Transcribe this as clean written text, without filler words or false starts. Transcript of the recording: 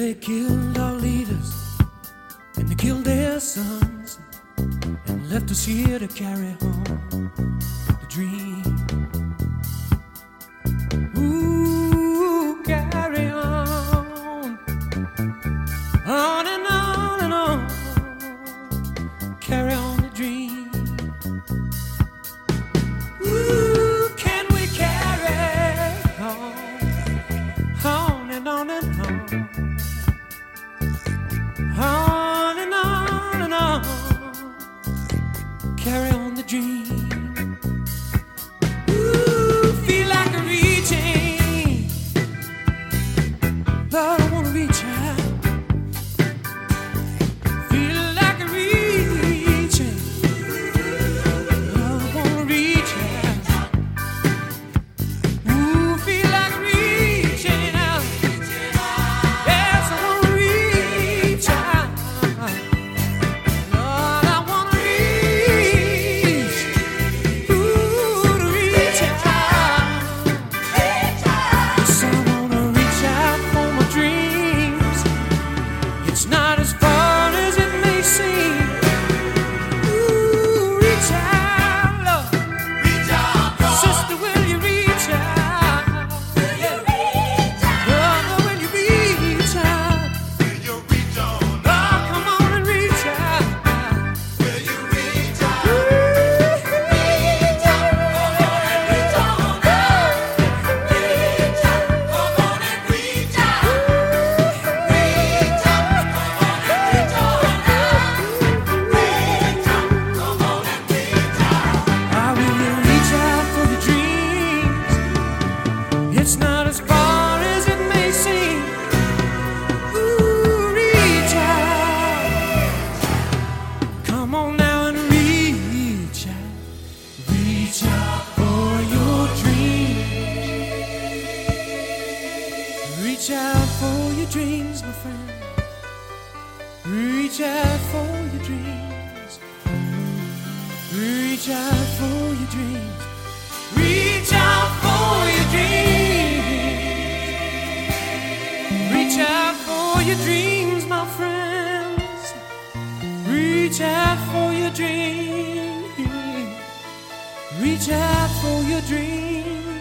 they killed our leaders and they killed their sons and left us here to carry home the dream. Ooh, carry on and on and on, carry on the dream. Ooh, can we carry on and on and on, on and on and on, carry on the dream. Ooh, feel like reaching, Lord, I wanna reach out. Feel like reaching, Lord, I wanna reach out. Ooh, feel like reaching out. Yes, I wanna reach out. Lord, I wanna reach. Ooh, to reach out. Yes, I wanna reach out for my dreams. It's not as far as it may seem. Ooh, reach out, Lord. Reach out, Lord. Sister, will you reach out? Will you reach out? Brother, will you reach out? Will you reach on Oh, out? come on and reach out. Will you reach out? Ooh, Reach out, come on and reach on out. Reach out, come on and reach out. Reach out, come on and reach on out. Reach out, come on and reach out. I will reach out for your dreams. It's not as far as it may seem. Ooh, reach out. Come on now and reach out. Reach out for your dreams. Reach out for your dreams, my friend. Reach out for your dreams. Reach out for your dreams. Reach out for your dreams. Reach out for your dreams, my friends. Reach out for your dreams. Reach out for your dreams.